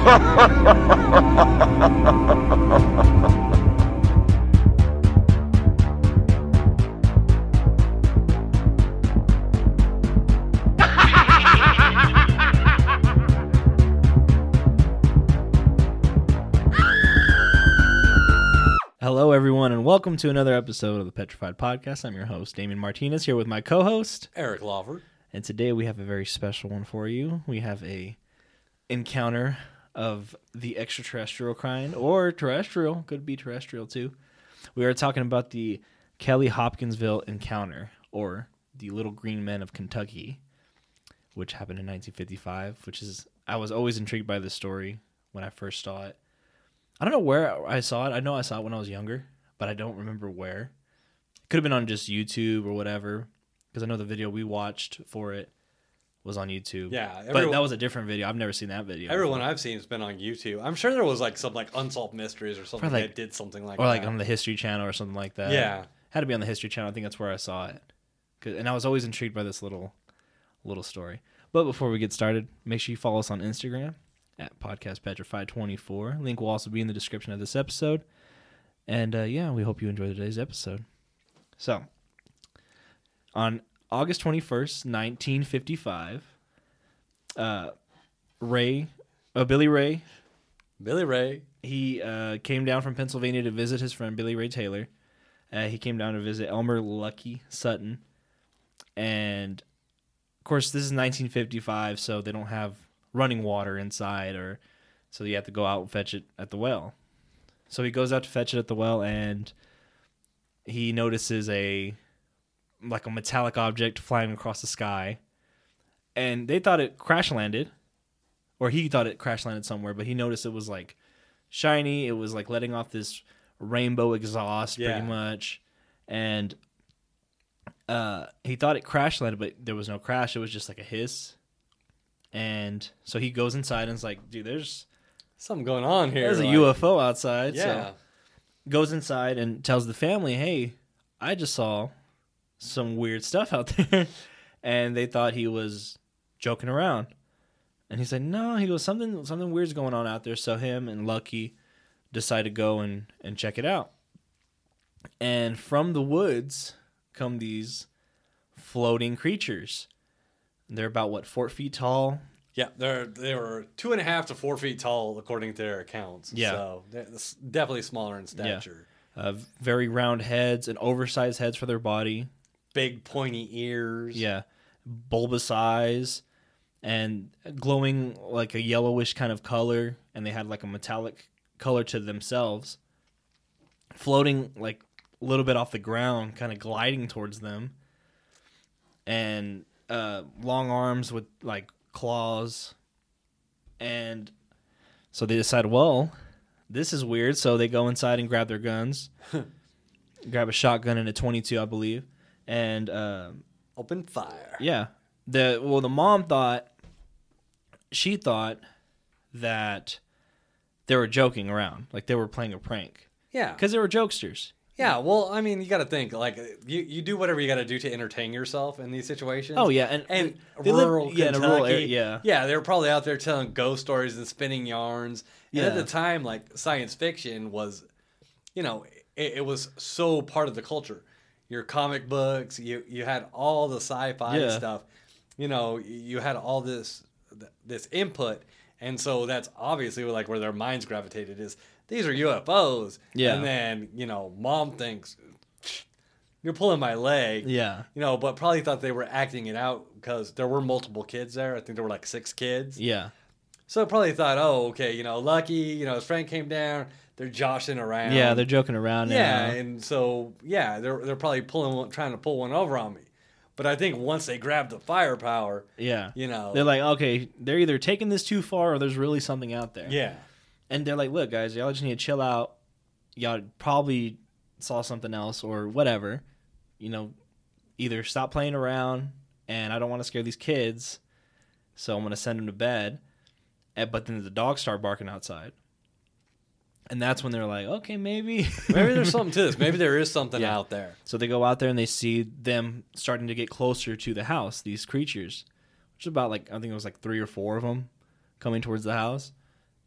Hello, everyone, and welcome to another episode of the Petrified Podcast. I'm your host, Damien Martinez, here with my co-host, Eric Lawver. And today we have a very special one for you. We have a encounter of the extraterrestrial kind, or terrestrial, could be terrestrial too. We are talking about the Kelly Hopkinsville encounter, or the Little Green Men of Kentucky, which happened in 1955, I was always intrigued by this story when I first saw it. I don't know where I saw it. I know I saw it when I was younger, but I don't remember where. It could have been on just YouTube or whatever, because I know the video we watched for it was on YouTube. Yeah. But that was a different video. I've never seen that video. Everyone I've seen has been on YouTube. I'm sure there was some Unsolved Mysteries or something that did something like that. Or on the History Channel or something like that. Yeah. Had to be on the History Channel. I think that's where I saw it. And I was always intrigued by this little story. But before we get started, make sure you follow us on Instagram at PodcastPetrified24. Link will also be in the description of this episode. And we hope you enjoy today's episode. So, on August 21st, 1955, Billy Ray, he came down from Pennsylvania to visit his friend Billy Ray Taylor. He came down to visit Elmer Lucky Sutton. And, of course, this is 1955, so they don't have running water inside, so you have to go out and fetch it at the well. So he goes out to fetch it at the well, and he notices a metallic object flying across the sky. And they thought it crash landed, or he thought it crash landed somewhere, but he noticed it was shiny. It was letting off this rainbow exhaust pretty much. And he thought it crash landed, but there was no crash. It was just a hiss. And so he goes inside and is like, dude, there's something going on here. There's a UFO outside. Yeah. So goes inside and tells the family, hey, I just saw some weird stuff out there. And they thought he was joking around. And he said, no, he goes, something weird's going on out there. So him and Lucky decide to go and check it out. And from the woods come these floating creatures. They're about 4 feet tall. Yeah, they were 2.5 to 4 feet tall according to their accounts. Yeah, so they're definitely smaller in stature. Yeah. Very round heads and oversized heads for their body. Big pointy ears. Yeah, bulbous eyes, and glowing a yellowish kind of color. And they had a metallic color to themselves, floating a little bit off the ground, kind of gliding towards them. And long arms with claws. And so they decide, well, this is weird. So they go inside and grab their guns, grab a shotgun and a .22, I believe, and open fire. Yeah. The mom thought that they were joking around, they were playing a prank. Yeah, because they were jokesters. Yeah, well, I mean, you got to think, you do whatever you got to do to entertain yourself in these situations. Oh, yeah. And rural Kentucky, in a rural area, yeah, they were probably out there telling ghost stories and spinning yarns. And yeah. at the time, science fiction was, it was so part of the culture. Your comic books, you had all the sci-fi stuff. You had all this input. And so that's obviously where their minds gravitated is, these are UFOs. Yeah. And then, mom thinks, you're pulling my leg. Yeah. But probably thought they were acting it out because there were multiple kids there. I think there were 6 kids. Yeah. So probably thought, oh, okay, Lucky, his friend came down. They're joshing around. Yeah, they're joking around now. Yeah, and so, they're probably trying to pull one over on me. But I think once they grab the firepower, they're okay, they're either taking this too far or there's really something out there. Yeah. And they're like, look, guys, y'all just need to chill out. Y'all probably saw something else or whatever. Either stop playing around, and I don't want to scare these kids, so I'm going to send them to bed. But then the dogs start barking outside. And that's when they're like, okay, maybe there's something to this. Maybe there is something out there. So they go out there and they see them starting to get closer to the house, these creatures, which is about I think it was 3 or 4 of them coming towards the house.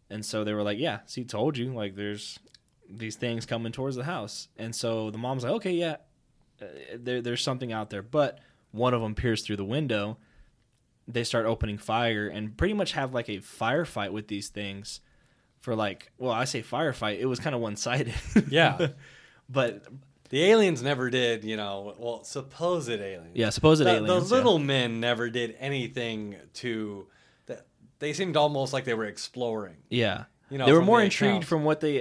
And so they were like, yeah, see, told you, like, there's these things coming towards the house. And so the mom's like, okay, yeah, there's something out there. But one of them peers through the window. They start opening fire and pretty much have like a firefight with these things for like, well, I say firefight. It was kind of one-sided. Yeah. But the aliens never did, well, supposed aliens. Yeah, supposed aliens. The little men never did anything to... They seemed almost like they were exploring. Yeah. They were more intrigued from what they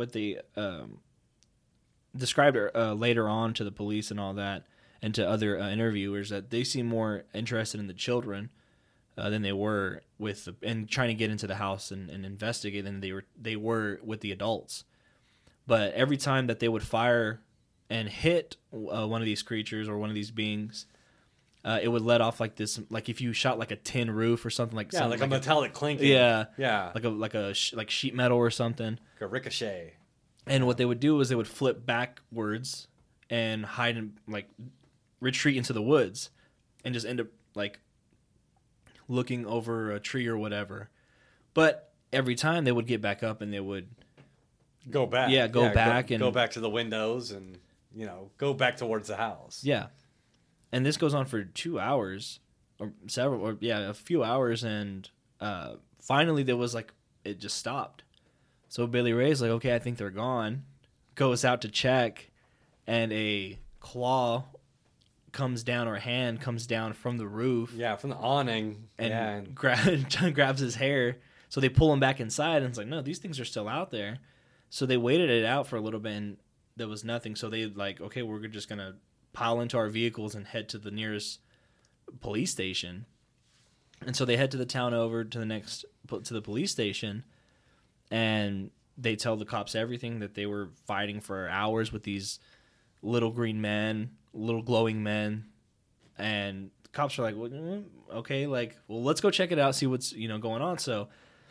described later on to the police and all that, and to other interviewers, that they seemed more interested in the children than they were and trying to get into the house and investigate than they were with the adults. But every time that they would fire and hit one of these creatures or one of these beings, it would let off like this, like if you shot like a tin roof or something like like a metallic clinking. Yeah, yeah, like sheet metal or something. Like a ricochet. And what they would do is they would flip backwards and hide and like retreat into the woods, and just end up like looking over a tree or whatever. But every time they would get back up and they would go back. Yeah, go back and go back to the windows and go back towards the house. Yeah. And this goes on for 2 hours, or a few hours, and finally there was like, it just stopped. So Billy Ray's like, okay, I think they're gone. Goes out to check, and a claw comes down, or a hand comes down from the roof. Yeah, from the awning. And grabs his hair. So they pull him back inside, and it's like, no, these things are still out there. So they waited it out for a little bit, and there was nothing. So they like, okay, we're just going to pile into our vehicles and head to the nearest police station. And so they head to the town over to the police station, and they tell the cops everything, that they were fighting for hours with these little green men, little glowing men. And the cops are like, well, okay, like, well, let's go check it out, see what's going on. So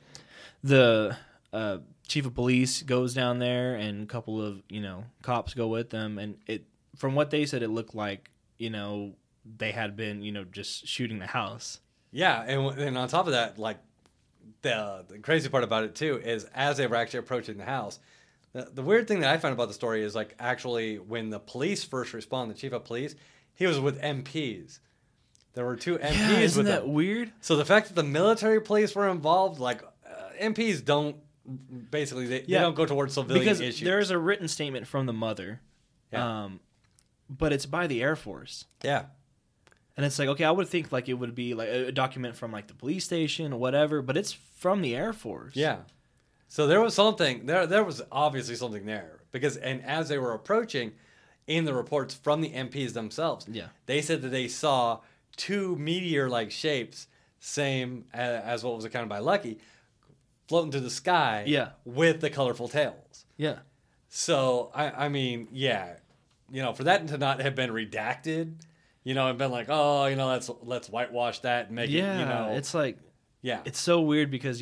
the chief of police goes down there, and a couple of cops go with them, and from what they said, it looked like, they had been, just shooting the house. Yeah, and on top of that, like, the crazy part about it, too, is as they were actually approaching the house, the weird thing that I found about the story is, like, actually, when the police first responded, the chief of police, he was with MPs. There were 2 MPs with them. Isn't that weird? So the fact that the military police were involved, like, MPs don't, basically, they don't go towards civilian issues. Because there is a written statement from the mother. Yeah. But it's by the Air Force. Yeah. And it's like, okay, I would think like it would be like a document from like the police station or whatever, but it's from the Air Force. Yeah. So there was something, there was obviously something there. Because, and as they were approaching, in the reports from the MPs themselves, they said that they saw 2 meteor-like shapes, same as what was accounted by Lucky, floating through the sky with the colorful tails. Yeah. So, I mean, yeah. For that to not have been redacted, and been like, oh, let's whitewash that and make it, it's like, it's so weird because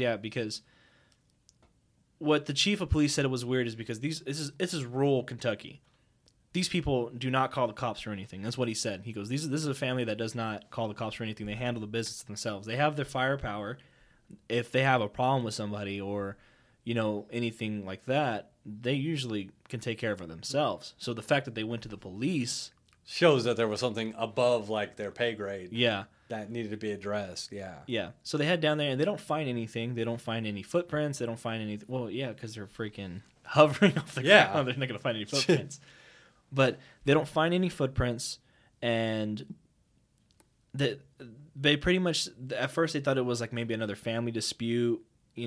what the chief of police said it was weird is because this is rural Kentucky. These people do not call the cops for anything. That's what he said. He goes, this is a family that does not call the cops for anything. They handle the business themselves. They have their firepower. If they have a problem with somebody or, anything like that, they usually can take care of it themselves. So the fact that they went to the police shows that there was something above like their pay grade. Yeah. That needed to be addressed. Yeah. Yeah. So they head down there and they don't find anything. They don't find any footprints. They don't find anything. Well, yeah, because they're freaking hovering off the ground. They're not going to find any footprints. But they don't find any footprints, and they pretty much, at first they thought it was like maybe another family dispute,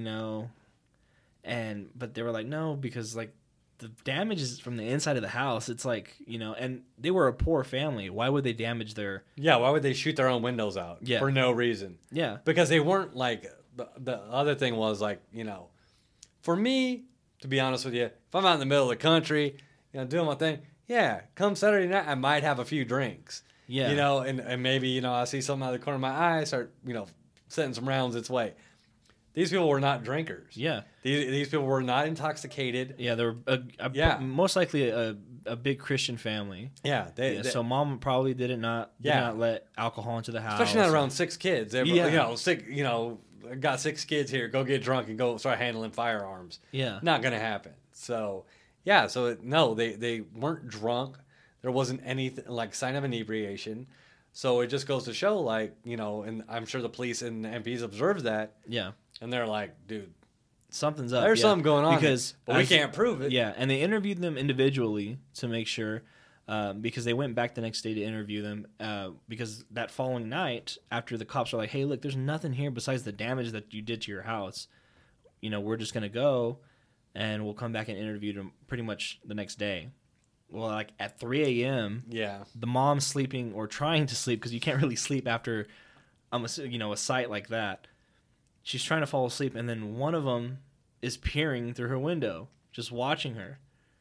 but they were like, no, because like the damage is from the inside of the house. It's like, and they were a poor family. Why would they damage their... Yeah, why would they shoot their own windows out for no reason? Yeah. Because they weren't like, the other thing was like, for me, to be honest with you, if I'm out in the middle of the country, doing my thing, come Saturday night, I might have a few drinks. Yeah. And maybe, I see something out of the corner of my eye, start, setting some rounds its way. These people were not drinkers. Yeah. These people were not intoxicated. Yeah, they were most likely a big Christian family. Yeah. So mom probably did not let alcohol into the house. Especially not around 6 kids. They, I got 6 kids here. Go get drunk and go start handling firearms. Yeah. Not going to happen. So, yeah. So, no, they weren't drunk. There wasn't anything like sign of inebriation. So it just goes to show, like, you know, and I'm sure the police and the MPs observed that. Yeah. And they're like, dude, something's up. there's something going on. But we can't can't prove it. Yeah. And they interviewed them individually to make sure, because they went back the next day to interview them, because that following night, after the cops were like, hey, look, there's nothing here besides the damage that you did to your house. You know, we're just going to go and we'll come back and interview them pretty much the next day. Well, like at 3 a.m., Yeah. the mom's sleeping or trying to sleep because you can't really sleep after, a sight like that. She's trying to fall asleep, and then one of them is peering through her window, just watching her.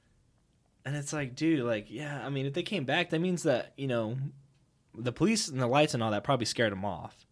And it's like, dude, like, yeah, I mean, if they came back, that means that, you know, the police and the lights and all that probably scared them off.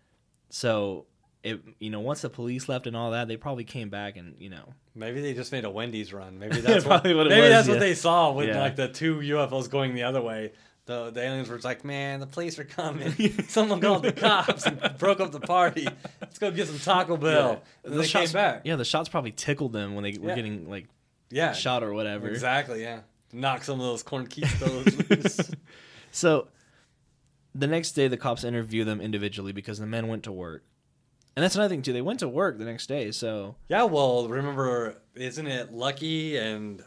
So, once the police left and all that, they probably came back and, you know. Maybe they just made a Wendy's run. Maybe that's what it was. That's what they saw with like the 2 UFOs going the other way. The aliens were like, man, the police are coming. Someone called the cops and broke up the party. Let's go get some Taco Bell. Yeah. And they came back. Yeah, the shots probably tickled them when they were getting like shot or whatever. Exactly, yeah. Knock some of those corn Quitos loose. So the next day, the cops interview them individually because the men went to work. And that's another thing, too. They went to work the next day, so... Yeah, well, remember, isn't it Lucky and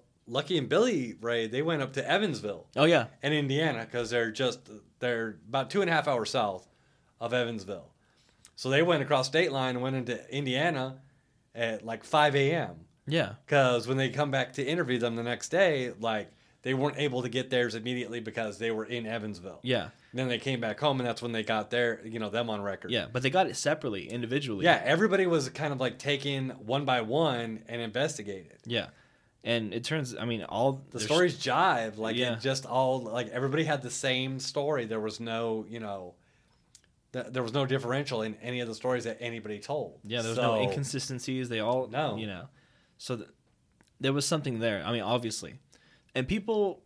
Billy Ray, they went up to Evansville. Oh, yeah. In Indiana, because they're about 2.5 hours south of Evansville. So they went across state line and went into Indiana at like 5 a.m. Yeah. Because when they come back to interview them the next day, like, they weren't able to get theirs immediately because they were in Evansville. Yeah. Then they came back home, and that's when they got them on record. Yeah, but they got it separately, individually. Yeah, everybody was kind of like taken one by one and investigated. Yeah. And it turns, I mean, all... The stories jive. Like, it just all... Like, everybody had the same story. There was no, there was no differential in any of the stories that anybody told. Yeah, there was no inconsistencies. They all... No. So there was something there. I mean, obviously. And people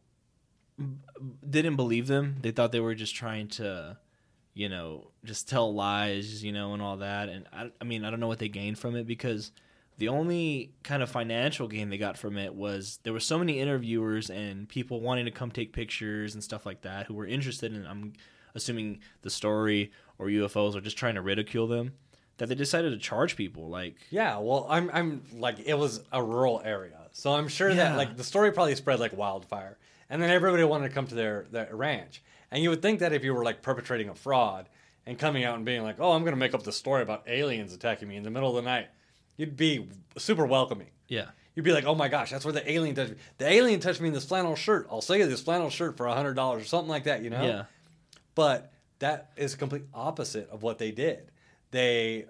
didn't believe them. They thought they were just trying to, just tell lies, and all that. And I mean, I don't know what they gained from it, because the only kind of financial gain they got from it was there were so many interviewers and people wanting to come take pictures and stuff like that who were interested in, I'm assuming, the story or UFOs, or just trying to ridicule them, that they decided to charge people. Like, yeah, well, I'm like, it was a rural area, so I'm sure that like the story probably spread like wildfire, and then everybody wanted to come to their ranch. And you would think that if you were like perpetrating a fraud and coming out and being like, oh, I'm going to make up this story about aliens attacking me in the middle of the night, you'd be super welcoming. Yeah. You'd be like, oh my gosh, that's where the alien touched me. The alien touched me in this flannel shirt. I'll sell you this flannel shirt for $100 or something like that, Yeah. But that is a complete opposite of what they did. They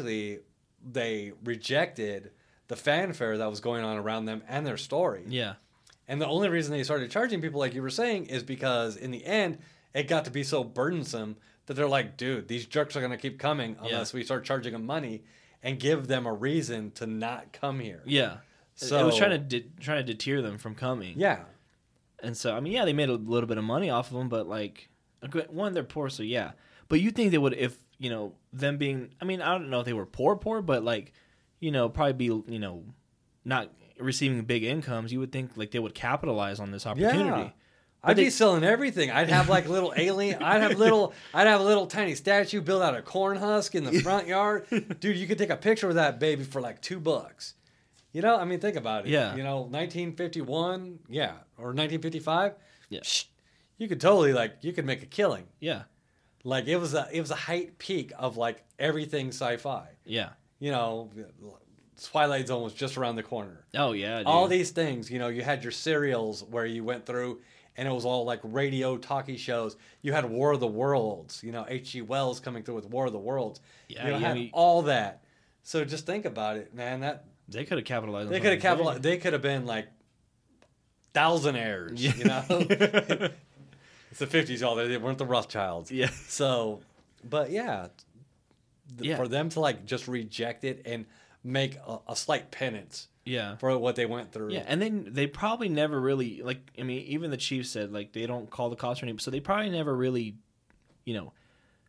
rejected the fanfare that was going on around them and their story. Yeah. And the only reason they started charging people, like you were saying, is because in the end, it got to be so burdensome that they're like, dude, these jerks are going to keep coming unless we start charging them money and give them a reason to not come here. Yeah. So it was trying to deter them from coming. Yeah. And so, I mean, they made a little bit of money off of them, but like, one, they're poor, so yeah. But you think they would, if, them being, I mean, I don't know if they were poor, but like, probably be, not receiving big incomes, you would think like they would capitalize on this opportunity. Yeah. I'd be selling everything. I'd have like a little alien. I'd have a little tiny statue built out of corn husk in the front yard. Dude, you could take a picture of that baby for like $2. I mean, think about it. Yeah. 1951, or 1955. Yeah. You could totally you could make a killing. Yeah. Like it was a height peak of like everything sci-fi. Yeah. Twilight Zone was just around the corner. Oh yeah. Dude. All these things, you had your serials where you went through and it was all like radio talkie shows. You had War of the Worlds, H.G. Wells coming through with War of the Worlds. Yeah. You had all that. So just think about it, man. That they could have capitalized. They could have capitalized. They could have been like thousandaires. Yeah. It's the 50s, y'all. They weren't the Rothschilds. Yeah. So, but for them to just reject it and make a slight penance. Yeah. For what they went through. Yeah, and then they probably never really even the chief said they don't call the cops or anything, so they probably never really,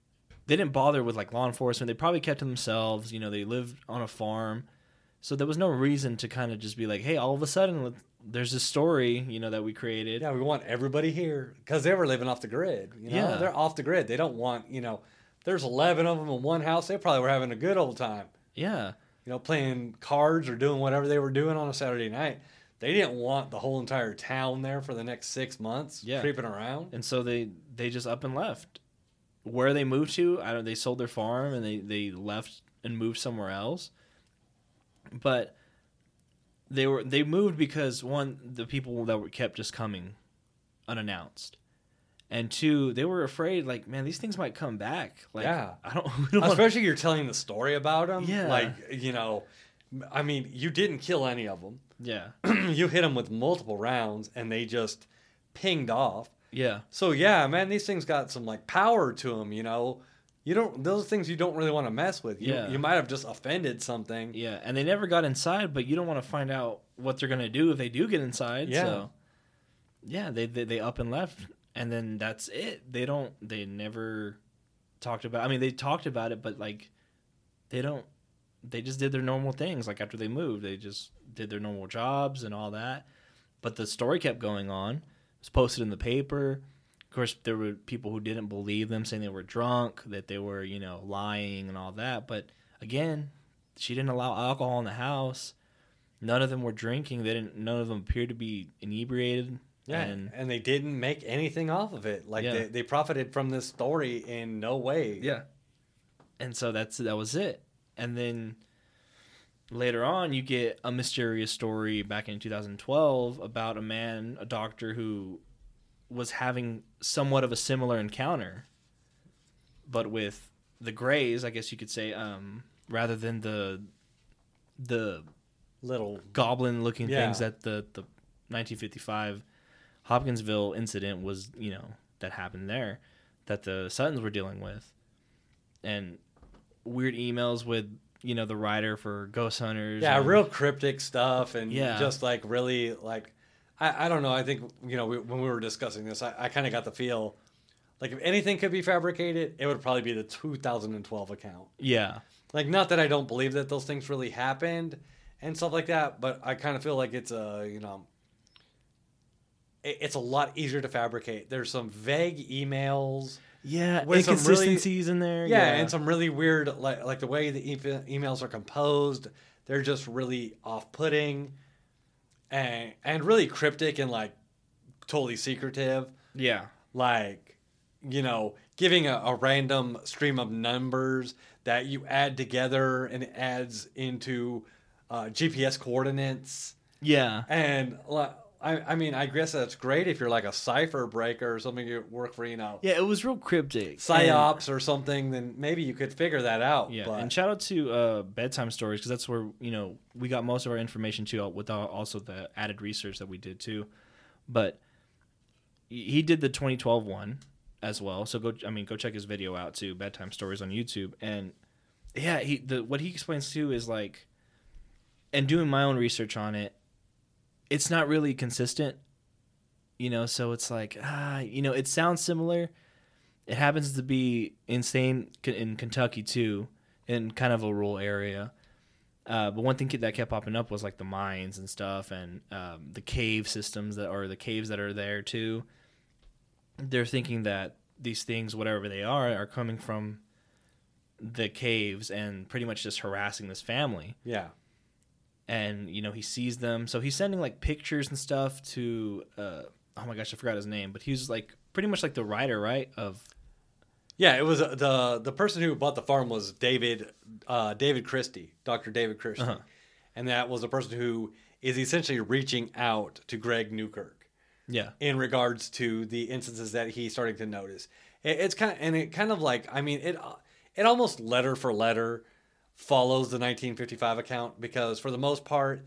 they didn't bother with like law enforcement. They probably kept to themselves. You know, they lived on a farm. So there was no reason to kind of just be like, hey, all of a sudden there's this story, you know, that we created. Yeah, we want everybody here because they were living off the grid. You know? Yeah. They're off the grid. They don't want, you know, there's 11 of them in one house. They probably were having a good old time. Yeah. You know, playing cards or doing whatever they were doing on a Saturday night. They didn't want the whole entire town there for the next 6 months creeping around. And so they just up and left. Where they moved to, they sold their farm and they left and moved somewhere else. But they moved because, one, the people that were kept just coming unannounced. And two, they were afraid, like, man, these things might come back. Like, yeah. I don't Especially you're telling the story about them. Yeah. Like, you know, I mean, you didn't kill any of them. Yeah. You hit them with multiple rounds and they just pinged off. Yeah. So, yeah, man, these things got some, like, power to them, you know. Those things you don't really want to mess with. You might have just offended something. Yeah, and they never got inside, but you don't want to find out what they're going to do if they do get inside. Yeah. So, yeah, they up and left, and then that's it. They never talked about, I mean, they talked about it, but, like, they just did their normal things. Like, after they moved, they just did their normal jobs and all that. But the story kept going on. It was posted in the paper. Of course, there were people who didn't believe them, saying they were drunk, that they were, you know, lying and all that. But again, she didn't allow alcohol in the house. None of them were drinking. None of them appeared to be inebriated. Yeah, and they didn't make anything off of it. Like they profited from this story in no way. Yeah, and so that was it. And then later on, you get a mysterious story back in 2012 about a doctor who was having somewhat of a similar encounter, but with the Greys, I guess you could say, rather than the little goblin-looking things that the 1955 Hopkinsville incident was, you know, that happened there, that the Suttons were dealing with, and weird emails with, you know, the writer for Ghost Hunters. Yeah, real cryptic stuff, and just like really like. I don't know. I think, you know, when we were discussing this, I kind of got the feel like if anything could be fabricated, it would probably be the 2012 account. Yeah. Like, not that I don't believe that those things really happened and stuff like that, but I kind of feel like it's it's a lot easier to fabricate. There's some vague emails. Yeah, inconsistencies in there. Yeah, and some really weird, like the way the emails are composed, they're just really off-putting. And really cryptic and like totally secretive. Yeah. Like, you know, giving a random stream of numbers that you add together and it adds into GPS coordinates. Yeah. And I mean, I guess that's great if you're like a cipher breaker or something you work for, you know. Yeah, it was real cryptic. PsyOps or something, then maybe you could figure that out. Yeah, and shout out to Bedtime Stories, because that's where, you know, we got most of our information too, with also the added research that we did too. But he did the 2012 one as well, so go check his video out too, Bedtime Stories on YouTube. And yeah, what he explains too is like, and doing my own research on it, it's not really consistent, you know, so it's like, you know, it sounds similar. It happens to be insane in Kentucky, too, in kind of a rural area. But one thing that kept popping up was, like, the mines and stuff, and the cave systems the caves that are there, too. They're thinking that these things, whatever they are coming from the caves and pretty much just harassing this family. Yeah. And, you know, he sees them. So he's sending, like, pictures and stuff to, oh, my gosh, I forgot his name. But he was, like, pretty much like the writer, right? Yeah, it was the person who bought the farm was David Christie, Dr. David Christie. Uh-huh. And that was the person who is essentially reaching out to Greg Newkirk. Yeah. In regards to the instances that he's starting to notice. It kind of like, I mean, it almost letter for letter follows the 1955 account, because for the most part,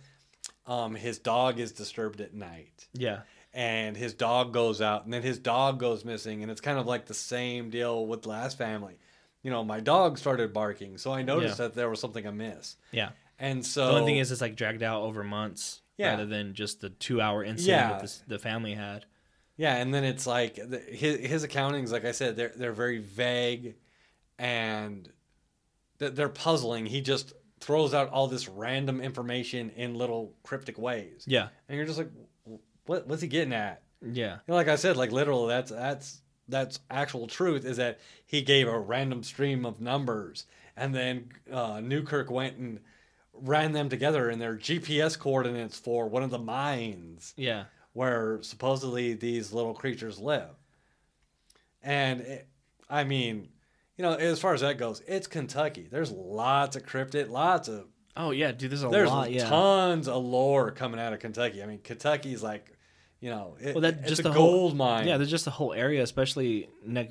his dog is disturbed at night. Yeah. And his dog goes out, and then his dog goes missing, and it's kind of like the same deal with the last family. You know, my dog started barking, so I noticed that there was something amiss. Yeah. And so the only thing is, it's like dragged out over months rather than just the 2-hour incident that the family had. Yeah, and then it's like his accountings, like I said, they're very vague. and they're puzzling. He just throws out all this random information in little cryptic ways. Yeah. And you're just like, what's he getting at? Yeah. You know, like I said, like literally, that's actual truth, is that he gave a random stream of numbers, and then Newkirk went and ran them together in their GPS coordinates for one of the mines. Yeah. Where supposedly these little creatures live. And I mean, you know, as far as that goes, it's Kentucky. There's lots of cryptid, lots of. Oh yeah, dude, there's lot. Yeah. Tons of lore coming out of Kentucky. I mean, Kentucky's like, you know, it's just a gold mine. Yeah, there's just the whole area, especially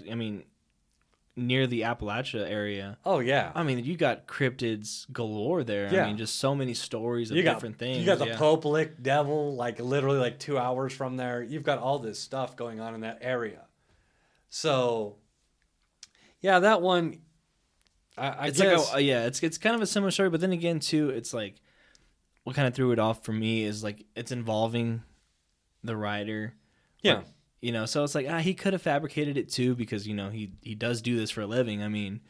near the Appalachia area. Oh yeah. I mean, you got cryptids galore there. Yeah. I mean, just so many stories of different things. You got the Pope Lick Devil, like literally like 2 hours from there. You've got all this stuff going on in that area. So, yeah, that one. I guess. Like it's kind of a similar story, but then again, too, it's like what kind of threw it off for me is like it's involving the writer. Yeah. But, you know, so it's like he could have fabricated it too, because you know he does do this for a living. I mean,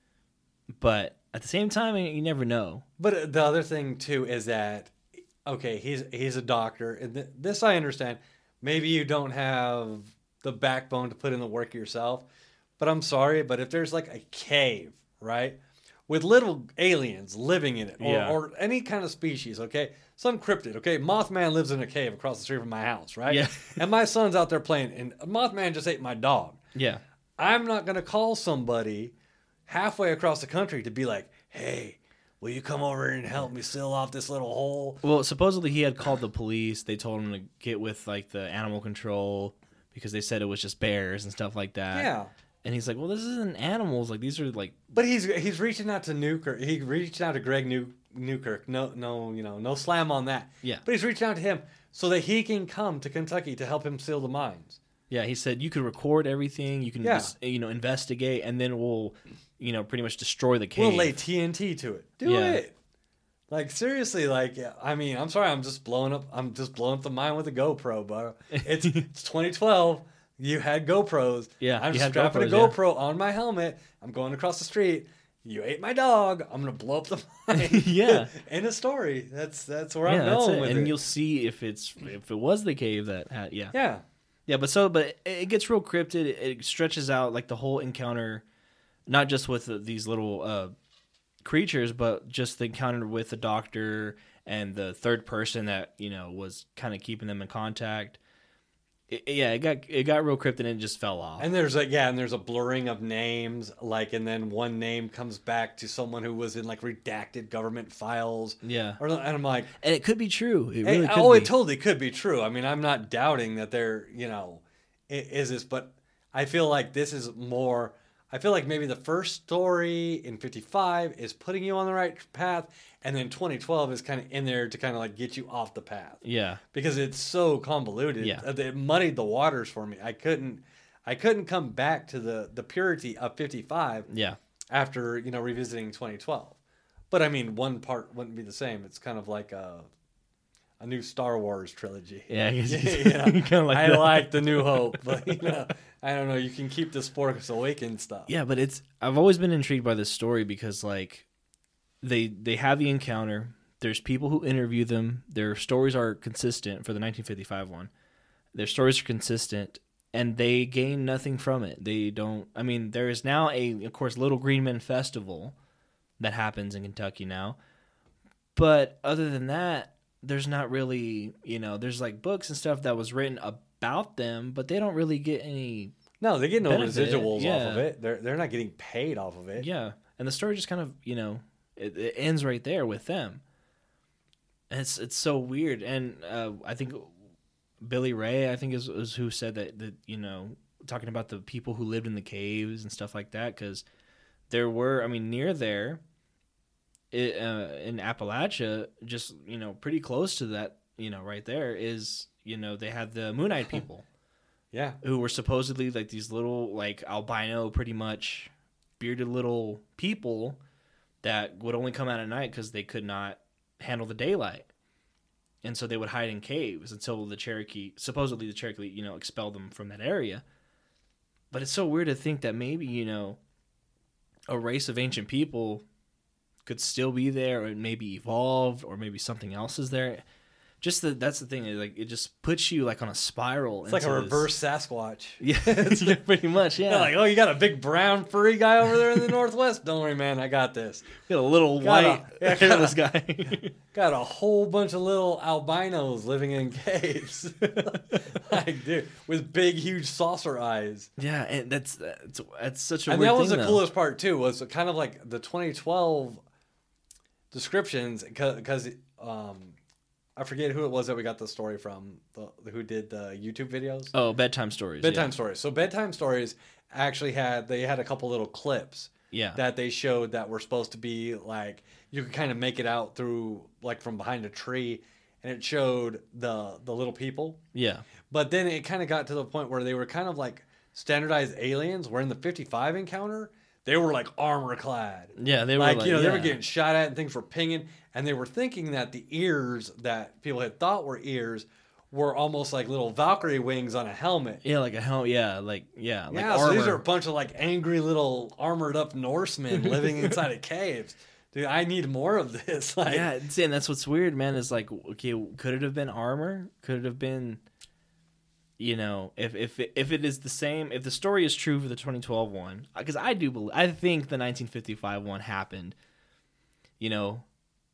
but at the same time, you never know. But the other thing too is that okay, he's a doctor, and this I understand. Maybe you don't have the backbone to put in the work yourself, but I'm sorry, but if there's like a cave, right, with little aliens living in it, or any kind of species, okay, some cryptid, okay, Mothman lives in a cave across the street from my house, right? Yeah. And my son's out there playing, and Mothman just ate my dog. Yeah. I'm not gonna call somebody halfway across the country to be like, hey, will you come over and help me seal off this little hole? Well, supposedly he had called the police. They told him to get with like the animal control because they said it was just bears and stuff like that. Yeah. And he's like, well, this isn't animals. Like, these are like. But he's reaching out to Newkirk. He reached out to Greg Newkirk. No slam on that. Yeah. But he's reaching out to him so that he can come to Kentucky to help him seal the mines. Yeah, he said you can record everything. You can investigate, and then we'll, pretty much destroy the cave. We'll lay TNT to it. Do it. Like, seriously, like, I mean, I'm sorry, I'm just blowing up the mine with a GoPro, bro. It's 2012. You had GoPros. Yeah, I'm just strapping a GoPro on my helmet. I'm going across the street. You ate my dog. I'm gonna blow up the mine. Yeah. End of story. That's where I'm going with it. And you'll see if it was the cave that had. Yeah. Yeah, but it gets real cryptid. It stretches out like the whole encounter, not just with these little creatures, but just the encounter with the doctor and the third person that was kind of keeping them in contact. It got real cryptid and it just fell off. And there's a blurring of names, like, and then one name comes back to someone who was in like redacted government files. Yeah. And I'm like, and it could be true. It really could be. It totally could be true. I mean, I'm not doubting that there, is this, but I feel like this is more. I feel like maybe the first story in 55 is putting you on the right path, and then 2012 is kind of in there to kind of like get you off the path. Yeah. Because it's so convoluted. Yeah. It muddied the waters for me. I couldn't come back to the purity of 55. Yeah. After, revisiting 2012. But I mean, one part wouldn't be the same. It's kind of like a new Star Wars trilogy. Yeah, kind of like I like the New Hope, but I don't know. You can keep this Force Awakens stuff. Yeah, but I've always been intrigued by this story because like they have the encounter. There's people who interview them. Their stories are consistent for the 1955 one. Their stories are consistent, and they gain nothing from it. They don't. I mean, there is now of course, Little Green Men Festival that happens in Kentucky now, but other than that, there's not really, there's like books and stuff that was written about them, but they don't really get any. No, they get no residuals off of it. They're not getting paid off of it. Yeah, and the story just kind of, it ends right there with them. And it's so weird. And I think Billy Ray, is who said that talking about the people who lived in the caves and stuff like that, because there were, near there. In Appalachia, just pretty close to that, right there is they had the Moonite people, yeah, who were supposedly like these little like albino, pretty much bearded little people that would only come out at night because they could not handle the daylight, and so they would hide in caves until the Cherokee expelled them from that area. But it's so weird to think that maybe a race of ancient people could still be there, or maybe evolved, or maybe something else is there. Just that's the thing. Like, it just puts you like on a spiral. It's like a reverse Sasquatch. Yeah, pretty much. Yeah. Like, oh, you got a big brown furry guy over there in the Northwest. Don't worry, man. I got this. Got a little white hairless guy. Got a whole bunch of little albinos living in caves. Like, dude, with big, huge saucer eyes. Yeah, and that's such a and weird that was thing, the though. coolest part too. Was kind of like the 2012 descriptions, because I forget who it was that we got the story from, who did the YouTube videos. Oh, bedtime stories. Stories. So bedtime stories actually had a couple little clips. Yeah. That they showed that were supposed to be like, you could kind of make it out through, like, from behind a tree, and it showed the little people. Yeah. But then it kind of got to the point where they were kind of like standardized aliens, where in the 55 encounter, they were like armor clad. Yeah, they were like they were getting shot at and things were pinging, and they were thinking that the ears that people had thought were ears were almost like little Valkyrie wings on a helmet. Yeah, like a helmet. Yeah, like armor. So these are a bunch of like angry little armored up Norsemen living inside of caves. Dude, I need more of this. Like, yeah, and that's what's weird, man. Is like, okay, could it have been armor? Could it have been? You know, if it is the same, if the story is true for the 2012 one, because I think the 1955 one happened, you know,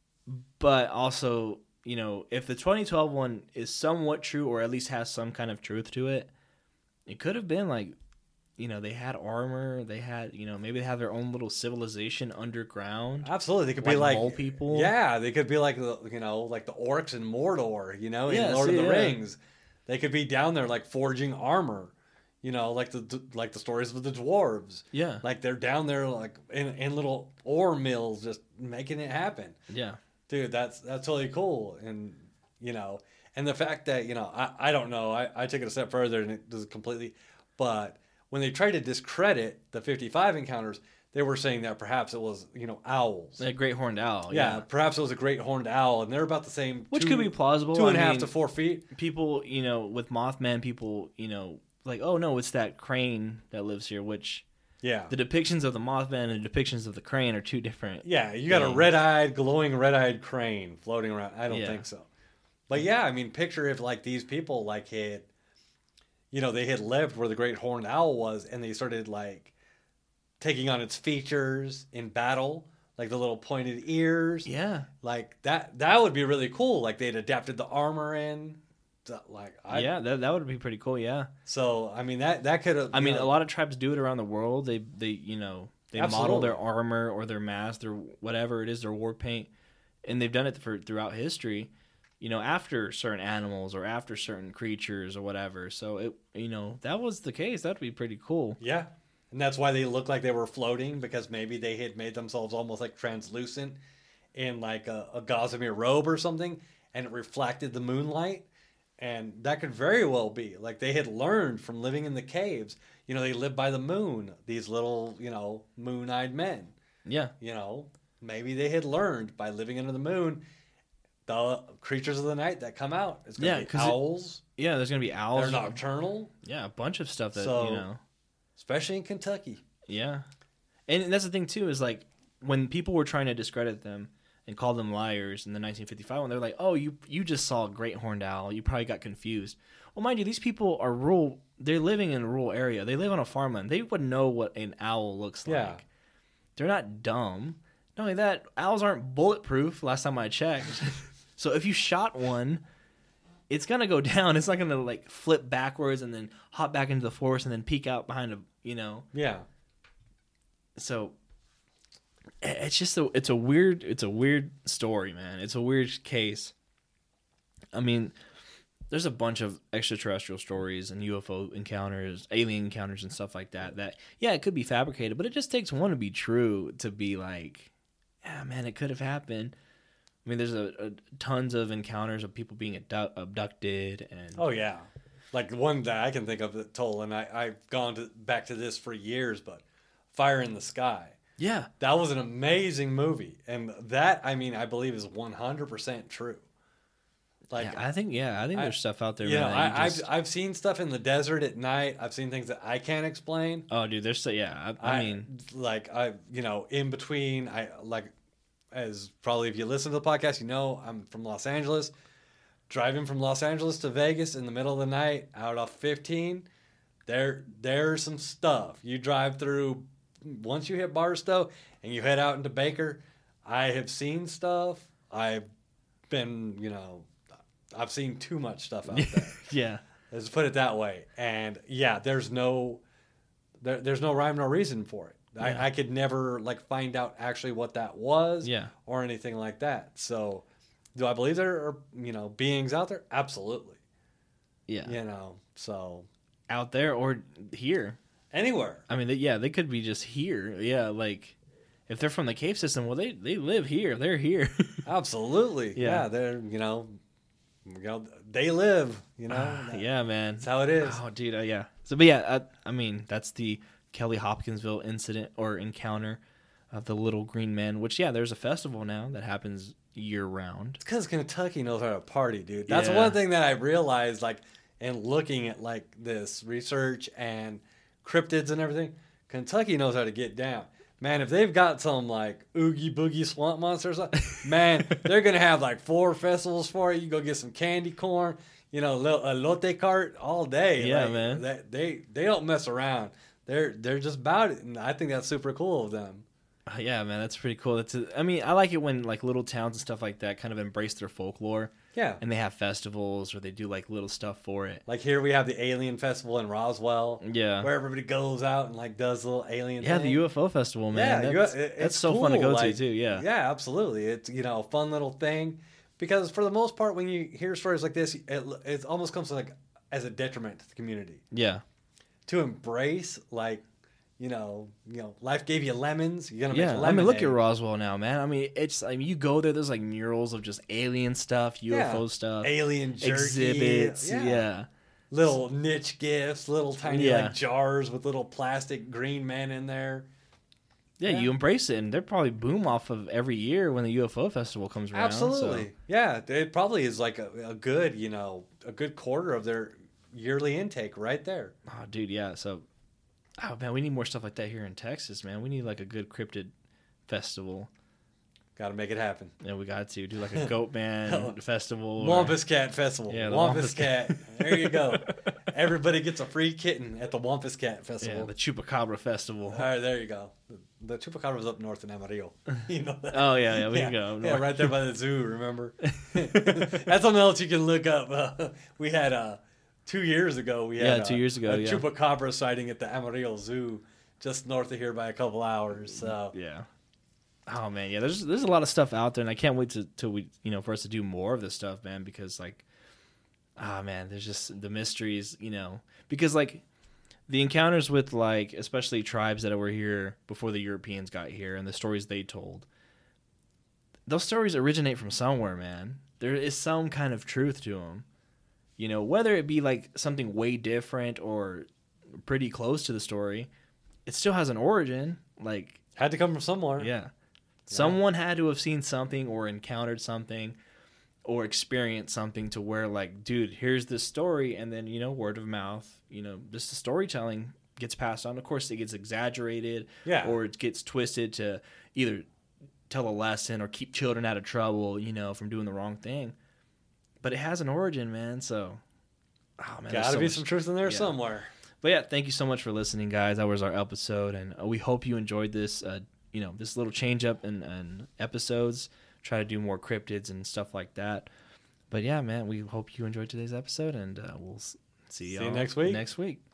but also, you know, if the 2012 one is somewhat true, or at least has some kind of truth to it, it could have been like, you know, they had armor, they had, you know, maybe they have their own little civilization underground. Absolutely, they could be like mole people. Yeah, they could be like the, you know, like the orcs in Mordor, you know, in Lord of the Rings. They could be down there like forging armor, you know, like the stories of the dwarves. Yeah, like they're down there like in little ore mills, just making it happen. Yeah, dude, that's totally cool. And you know, and the fact that, you know, I don't know, I take it a step further and it does completely, but when they tried to discredit the 55 encounters, they were saying that perhaps it was, you know, owls. A great horned owl. Yeah, perhaps it was a great horned owl, and they're about the same. Which could be plausible. 2.5 to 4 feet. People, you know, with Mothman, you know, like, oh no, it's that crane that lives here, which... Yeah. The depictions of the Mothman and the depictions of the crane are two different... Yeah, you got a glowing red-eyed crane floating around. I don't think so. But yeah, I mean, picture if, like, these people, like, had... You know, they had lived where the great horned owl was, and they started, like... taking on its features in battle, like the little pointed ears. Yeah. Like that would be really cool. Like they'd adapted the armor in. That would be pretty cool, yeah. So, I mean, that could have... I mean, a lot of tribes do it around the world. They you know, they model their armor or their mask, their whatever it is, their war paint, and they've done it throughout history, you know, after certain animals or after certain creatures or whatever. So, it, you know, that was the case. That'd be pretty cool. Yeah. And that's why they looked like they were floating, because maybe they had made themselves almost like translucent in like a gossamer robe or something, and it reflected the moonlight. And that could very well be like they had learned from living in the caves. You know, they lived by the moon, these little, you know, moon-eyed men. Yeah. You know, maybe they had learned by living under the moon, the creatures of the night that come out. It's going to be owls. There's going to be owls. They're nocturnal. Yeah, a bunch of stuff that, you know. Especially in Kentucky. Yeah. And that's the thing, too, is like when people were trying to discredit them and call them liars in the 1955 one, they're like, oh, you just saw a great horned owl. You probably got confused. Well, mind you, these people are rural. They're living in a rural area. They live on a farmland. They would know what an owl looks like. Yeah. They're not dumb. Not only that, owls aren't bulletproof, last time I checked. So if you shot one, it's going to go down. It's not going to like flip backwards and then hop back into the forest and then peek out behind a, you know. Yeah. So it's just it's a weird story, man. It's a weird case. I mean, there's a bunch of extraterrestrial stories and UFO encounters, alien encounters and stuff like that, yeah, it could be fabricated, but it just takes one to be true to be like, yeah, man, it could have happened. I mean, there's tons of encounters of people being abducted and... Oh, yeah. Like one that I can think of that told, and I've gone back to this for years, but Fire in the Sky. Yeah. That was an amazing movie. And that, I mean, I believe is 100% true. Like, I think there's stuff out there. You man, know, I've seen stuff in the desert at night. I've seen things that I can't explain. Oh, dude, there's I mean, like in between, as probably if you listen to the podcast, you know, I'm from Los Angeles. Driving from Los Angeles to Vegas in the middle of the night, out off 15, there's some stuff. You drive through once you hit Barstow and you head out into Baker. I have seen stuff. I've been, I've seen too much stuff out there. Yeah. Let's put it that way. And yeah, there's no rhyme, no reason for it. Yeah. I could never find out actually what that was, or anything like that. So, do I believe there are beings out there? Absolutely. Yeah. So out there or here, anywhere. I mean, they could be just here. Yeah, like if they're from the cave system, well, they live here. They're here. Absolutely. Yeah. They're they live. Yeah, man. That's how it is. Oh, dude. Yeah. So, but yeah, I mean, that's the Kelly Hopkinsville incident or encounter of the little green men. Which there's a festival now that happens year round. It's because Kentucky knows how to party, dude. That's one thing that I realized, in looking at this research and cryptids and everything. Kentucky knows how to get down. Man, if they've got some Oogie Boogie Swamp Monsters, man, they're gonna have 4 festivals for you. You go get some candy corn, a elote cart all day. Yeah, man. They don't mess around. They're just about it, and I think that's super cool of them. Yeah, man, that's pretty cool. I mean, I like it when little towns and stuff like that kind of embrace their folklore. Yeah. And they have festivals or they do little stuff for it. Here we have the Alien Festival in Roswell. Yeah. Where everybody goes out and does little alien thing. The UFO Festival, man. Yeah, that's so cool. Fun to go to too. Yeah. Yeah, absolutely. It's a fun little thing, because for the most part, when you hear stories like this, it almost comes as a detriment to the community. Yeah. To embrace life gave you lemons. You're gonna make lemonade. I mean, look at Roswell now, man. I mean, you go there. There's murals of just alien stuff, UFO stuff, alien jerky, exhibits. Yeah. Little niche gifts, little tiny jars with little plastic green men in there. Yeah, you embrace it, and they're probably boom off of every year when the UFO festival comes around. Absolutely, so. Yeah. It probably is a good, a good quarter of their yearly intake right there. Oh, dude, yeah. So. Oh, man, we need more stuff like that here in Texas, man. We need a good cryptid festival. Got to make it happen. Yeah, we got to do a goat man festival. Wampus Cat Festival. Yeah, Wampus Cat. There you go. Everybody gets a free kitten at the Wampus Cat Festival. Yeah, the Chupacabra Festival. All right, there you go. The Chupacabra's up north in Amarillo. You know that? Oh, yeah, we can go. Yeah, right there by the zoo, remember? That's something else you can look up. We had... 2 years ago, we had 2 years ago, a Chupacabra sighting at the Amarillo Zoo, just north of here by a couple hours. So yeah. Oh man, yeah. There's a lot of stuff out there, and I can't wait till we for us to do more of this stuff, man. Because man, there's just the mysteries, because the encounters with especially tribes that were here before the Europeans got here, and the stories they told. Those stories originate from somewhere, man. There is some kind of truth to them. Whether it be something way different or pretty close to the story, it still has an origin. Had to come from somewhere. Yeah. Someone had to have seen something or encountered something or experienced something to where dude, here's this story. And then, word of mouth, just the storytelling gets passed on. Of course, it gets exaggerated or it gets twisted to either tell a lesson or keep children out of trouble, from doing the wrong thing. But it has an origin, man. So, man, gotta be some truth in there somewhere. But yeah, thank you so much for listening, guys. That was our episode, and we hope you enjoyed this. This little change up in episodes. Try to do more cryptids and stuff like that. But yeah, man, we hope you enjoyed today's episode, and we'll see you next week. Next week.